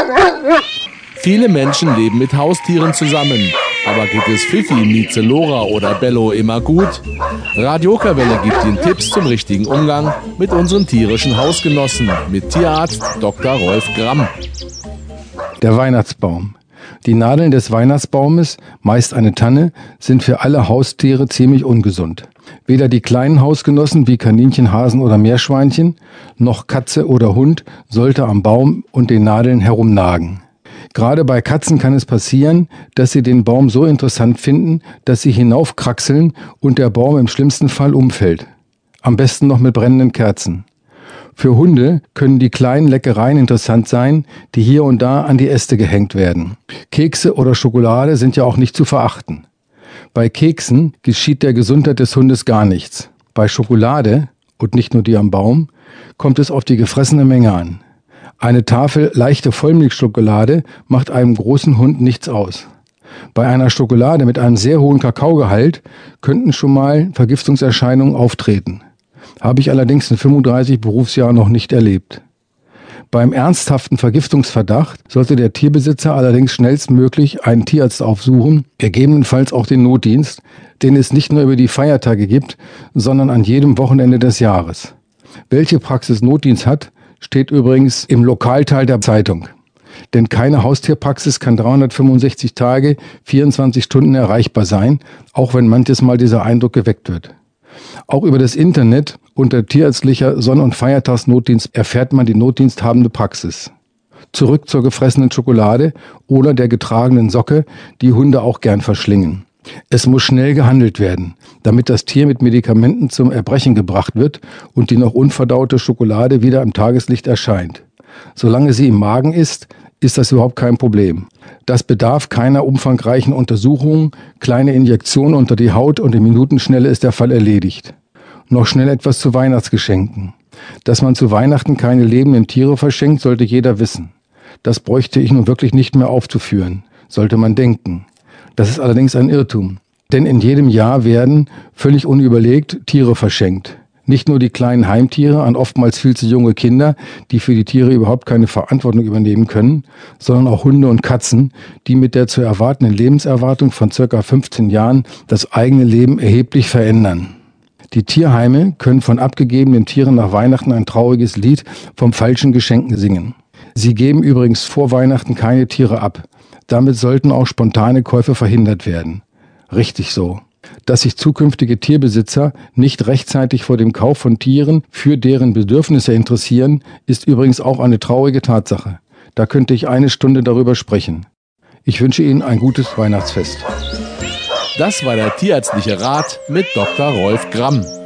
Viele Menschen leben mit Haustieren zusammen. Aber geht es Fifi, Mieze, Lora oder Bello immer gut? Radio Okerwelle gibt Ihnen Tipps zum richtigen Umgang mit unseren tierischen Hausgenossen mit Tierarzt Dr. Rolf Gramm. Der Weihnachtsbaum. Die Nadeln des Weihnachtsbaumes, meist eine Tanne, sind für alle Haustiere ziemlich ungesund. Weder die kleinen Hausgenossen wie Kaninchen, Hasen oder Meerschweinchen, noch Katze oder Hund sollte am Baum und den Nadeln herumnagen. Gerade bei Katzen kann es passieren, dass sie den Baum so interessant finden, dass sie hinaufkraxeln und der Baum im schlimmsten Fall umfällt. Am besten noch mit brennenden Kerzen. Für Hunde können die kleinen Leckereien interessant sein, die hier und da an die Äste gehängt werden. Kekse oder Schokolade sind ja auch nicht zu verachten. Bei Keksen geschieht der Gesundheit des Hundes gar nichts. Bei Schokolade, und nicht nur die am Baum, kommt es auf die gefressene Menge an. Eine Tafel leichte Vollmilchschokolade macht einem großen Hund nichts aus. Bei einer Schokolade mit einem sehr hohen Kakaogehalt könnten schon mal Vergiftungserscheinungen auftreten. Habe ich allerdings in 35 Berufsjahren noch nicht erlebt. Beim ernsthaften Vergiftungsverdacht sollte der Tierbesitzer allerdings schnellstmöglich einen Tierarzt aufsuchen, gegebenenfalls auch den Notdienst, den es nicht nur über die Feiertage gibt, sondern an jedem Wochenende des Jahres. Welche Praxis Notdienst hat, steht übrigens im Lokalteil der Zeitung. Denn keine Haustierpraxis kann 365 Tage, 24 Stunden erreichbar sein, auch wenn manches Mal dieser Eindruck geweckt wird. Auch über das Internet unter tierärztlicher Sonn- und Feiertagsnotdienst erfährt man die notdiensthabende Praxis. Zurück zur gefressenen Schokolade oder der getragenen Socke, die Hunde auch gern verschlingen. Es muss schnell gehandelt werden, damit das Tier mit Medikamenten zum Erbrechen gebracht wird und die noch unverdaute Schokolade wieder im Tageslicht erscheint. Solange sie im Magen ist, ist das überhaupt kein Problem. Das bedarf keiner umfangreichen Untersuchungen, kleine Injektionen unter die Haut und in Minutenschnelle ist der Fall erledigt. Noch schnell etwas zu Weihnachtsgeschenken. Dass man zu Weihnachten keine lebenden Tiere verschenkt, sollte jeder wissen. Das bräuchte ich nun wirklich nicht mehr aufzuführen, sollte man denken. Das ist allerdings ein Irrtum. Denn in jedem Jahr werden, völlig unüberlegt, Tiere verschenkt. Nicht nur die kleinen Heimtiere an oftmals viel zu junge Kinder, die für die Tiere überhaupt keine Verantwortung übernehmen können, sondern auch Hunde und Katzen, die mit der zu erwartenden Lebenserwartung von ca. 15 Jahren das eigene Leben erheblich verändern. Die Tierheime können von abgegebenen Tieren nach Weihnachten ein trauriges Lied vom falschen Geschenken singen. Sie geben übrigens vor Weihnachten keine Tiere ab. Damit sollten auch spontane Käufe verhindert werden. Richtig so. Dass sich zukünftige Tierbesitzer nicht rechtzeitig vor dem Kauf von Tieren für deren Bedürfnisse interessieren, ist übrigens auch eine traurige Tatsache. Da könnte ich eine Stunde darüber sprechen. Ich wünsche Ihnen ein gutes Weihnachtsfest. Das war der tierärztliche Rat mit Dr. Rolf Gramm.